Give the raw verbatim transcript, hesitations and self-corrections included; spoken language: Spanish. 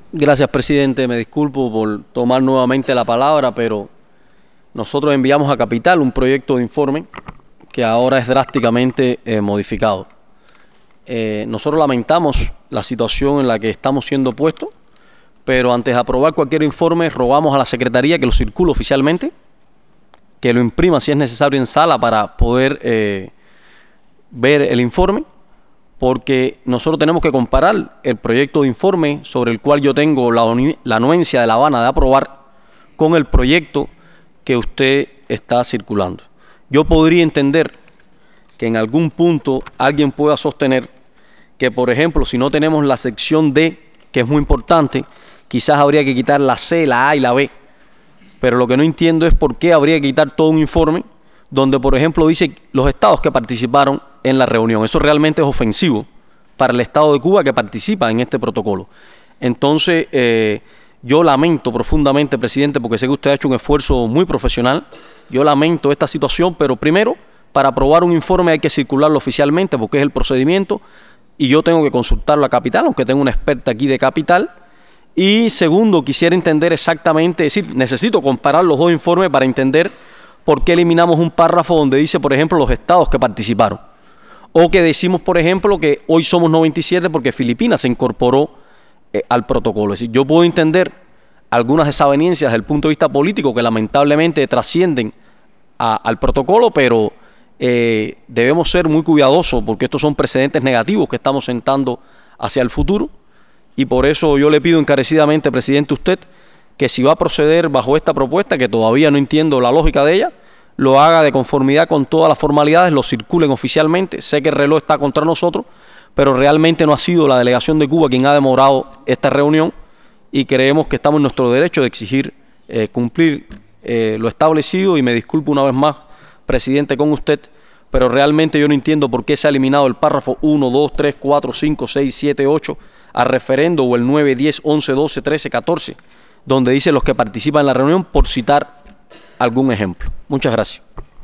Gracias, presidente. Me disculpo por tomar nuevamente la palabra, pero nosotros enviamos a Capital un proyecto de informe que ahora es drásticamente eh, modificado. Eh, nosotros lamentamos la situación en la que estamos siendo puestos, pero antes de aprobar cualquier informe, rogamos a la Secretaría que lo circule oficialmente, que lo imprima si es necesario en sala para poder eh, ver el informe, porque nosotros tenemos que comparar el proyecto de informe sobre el cual yo tengo la, la anuencia de La Habana de aprobar con el proyecto que usted está circulando. Yo podría entender que en algún punto alguien pueda sostener que, por ejemplo, si no tenemos la sección D, que es muy importante, quizás habría que quitar la C, la A y la B. Pero lo que no entiendo es por qué habría que quitar todo un informe donde, por ejemplo, dice los estados que participaron en la reunión. Eso realmente es ofensivo para el Estado de Cuba que participa en este protocolo. Entonces, eh, yo lamento profundamente, presidente, porque sé que usted ha hecho un esfuerzo muy profesional. Yo lamento esta situación, pero primero, para aprobar un informe hay que circularlo oficialmente porque es el procedimiento y yo tengo que consultarlo a Capital, aunque tengo una experta aquí de Capital. Y segundo, quisiera entender exactamente, es decir, necesito comparar los dos informes para entender por qué eliminamos un párrafo donde dice, por ejemplo, los estados que participaron. O que decimos, por ejemplo, que hoy somos noventa y siete porque Filipinas se incorporó eh, al protocolo. Es decir, yo puedo entender algunas desavenencias desde el punto de vista político que lamentablemente trascienden a, al protocolo, pero eh, debemos ser muy cuidadosos porque estos son precedentes negativos que estamos sentando hacia el futuro. Y por eso yo le pido encarecidamente, presidente, usted, que si va a proceder bajo esta propuesta, que todavía no entiendo la lógica de ella, lo haga de conformidad con todas las formalidades, lo circulen oficialmente. Sé que el reloj está contra nosotros, pero realmente no ha sido la delegación de Cuba quien ha demorado esta reunión y creemos que estamos en nuestro derecho de exigir eh, cumplir eh, lo establecido. Y me disculpo una vez más, presidente, con usted, pero realmente yo no entiendo por qué se ha eliminado el párrafo uno, dos, tres, cuatro, cinco, seis, siete, ocho al referendo, o el nueve, diez, once, doce, trece, catorce, donde dice los que participan en la reunión, por citar algún ejemplo. Muchas gracias.